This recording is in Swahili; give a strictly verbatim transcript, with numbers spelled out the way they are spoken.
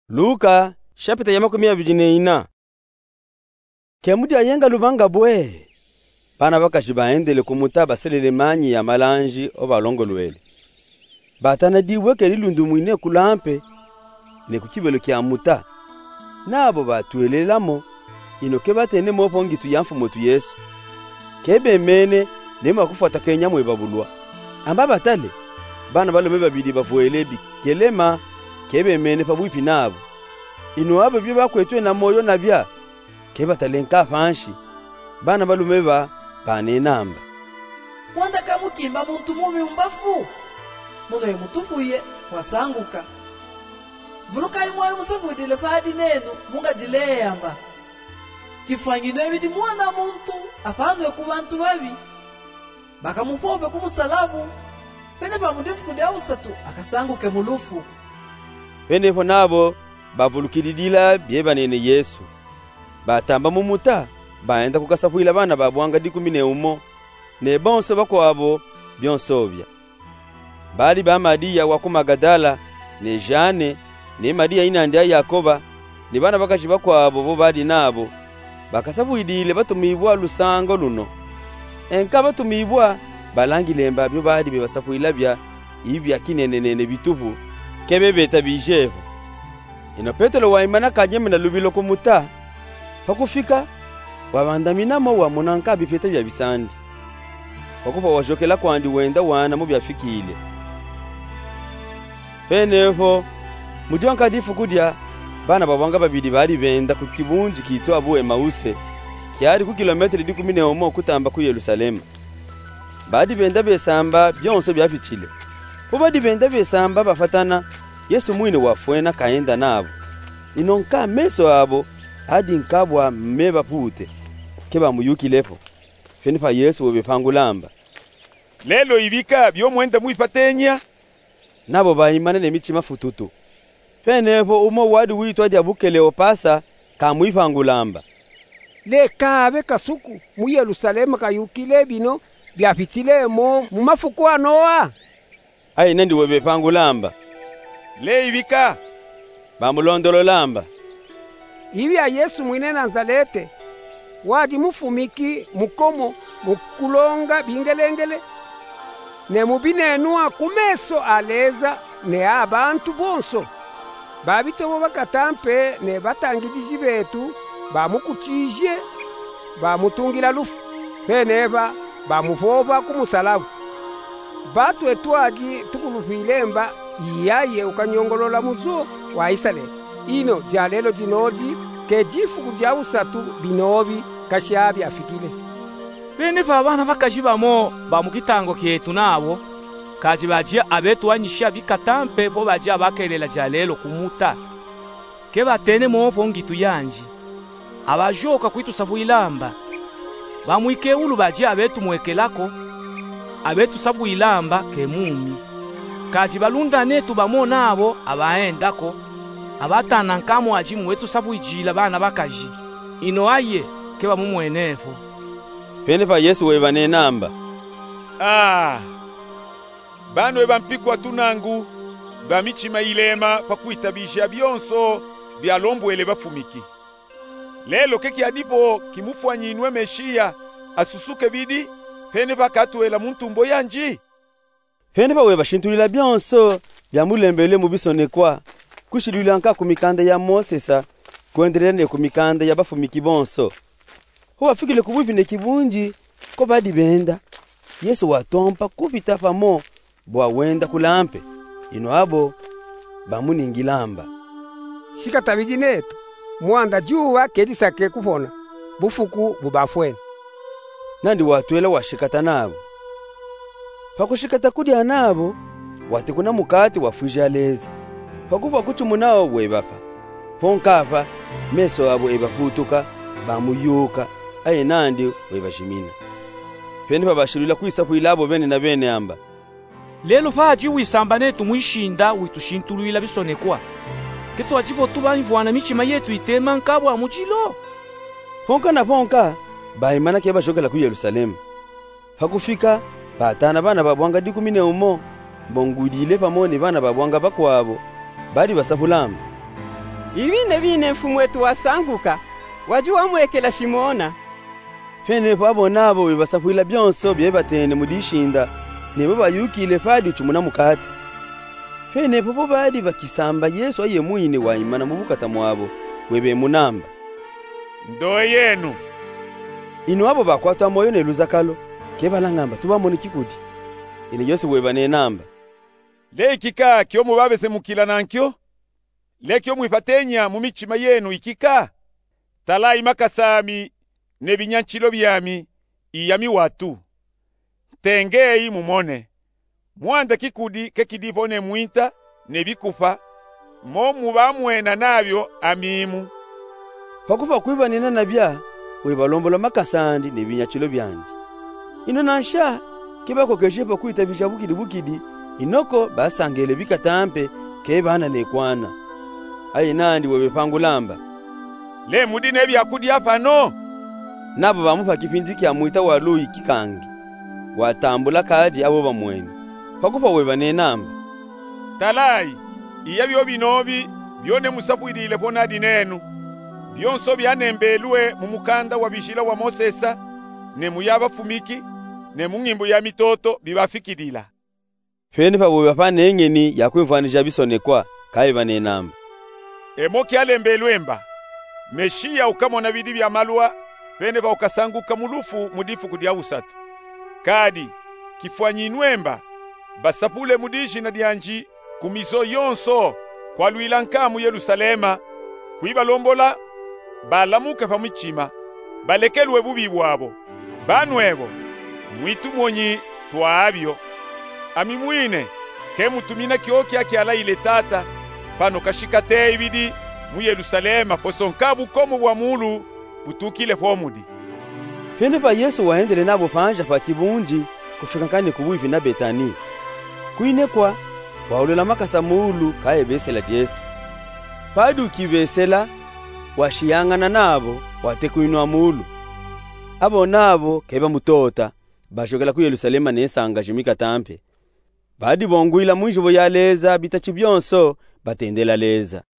Luka chapita ya makumi abiri n'ina. Kemudi ayenga lubanga bwe. Bana bakashi baendele kumuta baselele manyi ya malanji obalongolwele. Batana diwe ke lilundu mwine kulampe ne kukibelo kya muta. Nabo batwelelamo inoke batene mopongi tuyamfu motu Yesu. Kebe mene nema kufuata Kenya mwe babulwa. Amba batale bana balome babiri bavuelebi kelema kebe mene pabwipi nabo. Ino abo byo bakwetwe na moyo nabya keba talenka fanshi bana balume ba bane namba wanda kamukimba muntu mubi umbafu muno yemutupuye wasanguka vuluka imwe musavudile padi nenu munga dileyamba kifangino ebidi mwana muntu apanwe ku bantu babi bakamupobe ku musalabu pene bamudifu kundi ausatu akasanguke mulufu pene fo nabo bavulukididila byebanene Yesu batamba mumuta baenda kukasafuila bana babwanga dikumi ne umo ne bonso bakwabo byonsobya bali ba Maria wa ku Magadala ne Jane ne Maria inandi ya Yakoba ni bana bakashi bakwabo bo bali nabo bakasafuidile batumibwa lusango luno enka batumibwa balangilemba byo bali bebasafuila bya ibya kinenenene bitubu kebe beta bijevo. Ino Petero waimana kajeme na lubilo kumuta. Pakufika wabandaminamo wa munanka bipeta bya bisandi. Pakupa wajokela kwandi wenda wana mu byafikile. Penevo mudyanka difu kudya bana babanga babiri bali benda ku kibunji kitwa Abu Emause kyari ku kilometri dikumi ne omo kutamba ku Yerusalemu. Badi benda besamba byonso byaficile. Po badi benda besamba bafatana Yesu mwine wafwena kaenda nabo. Inonka meso abo adi nkabwa meba pute. Keba muyuki lefo. Fenipa Yesu webepangulamba. Lelo ibika byo mwenda muifatenya. Nabo baimana ne michima fututu. Fenevo umo wadi witwa dia bukele opasa kamuipangulamba. Le kabe kasuku mu Yerusalemu kayukile bino byapitilemo mu mafuku anoa. Ai nendi webepangulamba. Le ibika bamulondolo lamba ibi ya Yesu mwine Nazarete wadi mufumiki mukomo mukulonga bingelengele ne mubinenua kumeso aleza ne abantu bonso babito bakatampe ne batangidizi betu bamukutije bamutungira lufu peneva bamufoba kumusalabu batu etwaji tukulufilemba iyaye ukanyongolola muzo wa Israeli ino jalelo jinoji kejifu kuja usatu binobi kashabi afikile bene babana bakajibamo bamukitango kyetu nabo kaji baje abetu wanyisha bikatampe po baje abakelela jalelo kumuta ke batene mo pongitu yanji abajoka kwitu sabuilamba bamwike ulu baje abetu mwekelako abetu sabuilamba kemumi kaji balunda netu bamona abo abaendako abatana nkamo ajimu wetu sabuijila bana bakaji ino aye keba mumwenefo penefa Yesu webane namba ah bano ebampikwa tunangu bamichima ilema pakuitabisha byonso byalombwele bafumiki lelo keki adipo kimufwanyinwe Meshia asusuke bidi penefa katuela muntumbo yanji Fene bawe bashintulila byonso byamulembele mu bisonekwa kushilula nka kumikanda ya Mosesa kuendelene kumikanda ya bafumiki bonso ho afikile kubwipine kibunji ko badi benda Yesu watompa kupita famo bwa wenda kulampe ino abo bamuningilamba shika tabiji netu mwanda juwa kedisake kufona bufuku bubafwe nandi watwela washikata nabo pakushikata kudya nabo wati kuna mukati wafujaleza pakuva kuti munao webafa ponkafa meso abo ebakutuka bamuyuka aye nandi webashimina pene babashilula kwisa kuilabo bene na bene amba lelo faji wisamba netu mwishinda witushintulula bisonekwa keto ajivo tubanivwana michima yetu itema nkabo amuchilo ponka na ponka baimana keba shokela ku Yerusalemu pakufika batana bana babwanga dikumi ne umo bongudile pamone bana babwanga bakwabo bali basafulamba ibine bine mfumu wetu wasanguka wajua mwekela shimona. Penepo abo nabo bibasapwila byonso byebatene mudishinda nebo bayukile fadi ucumuna mukati. Penepo bo badi bakisamba Yesu aye mwine wa imana mu bukata mwabo webe munamba. Ndo yenu. Ino abo bakwata moyo ne luzakalo kebalangamba tubamone kikuti. Ine Yesu webane namba. Le ikika kyo mubabese mukila nankyo. Le kyo mwipatenya mu michima yenu ikika. Talai makasami ne binyanchilo byami iyami watu. Tengei mumone. Mwanda kikudi kekidipone mwinta ne bikufa. Mo mubamwena nabyo amimu. Pakufa kuiba nina nabya webalombola makasandi ne binyanchilo byandi. Ino nansha kibako keshepa kuita bishabukidi bukidi inoko basangele bikatampe kebana nekwana. Ayi nandi webepangulamba. Le mudine byakudi apano. Nabo bamupa kipindi kya mwita wa Lui kikangi. Watambula kadi abo bamwene. Pakufa webane namba. Talai iyabyo binobi byone musapwidile ponadi nenu. Byonso byanembelwe mu mukanda wa bishila wa Mosesa ne muyaba fumiki ne mungimbo ya mitoto bibafikidila. Feni pa webapane engeni yakwimfanisha bisonekwa kai bane namba. Emoki alembelwemba. Meshia ukamona bidi bya malwa pene ba ukasanguka mulufu mudifu kudia usatu. Kadi kifwanyinwemba basapule mudishi na dianji kumizo yonso kwa luilanka mu Yerusalema kuibalombola balamuke pa michima balekelwe bubi bwabo banwebo mwitu monyi twaabyo amimwine ke mutumina kyoki akyala ile tata pano kashikate ibidi mu Yerusalema posonkabu komu bwa mulu butukile pomudi. Pene pa Yesu waendele nabo panja pa kibunji kufika kane kubuivi na Betani. Kuine kwa waulela makasa mulu kae besela Jesi. Padu kibesela washiyangana nabo watekuinwa mulu. Abo nabo keba mutota bashokela ku Yerusalema nesanga jimika tampe. Badi bonguila mwijobo ya leza bitachibyonso batendela leza.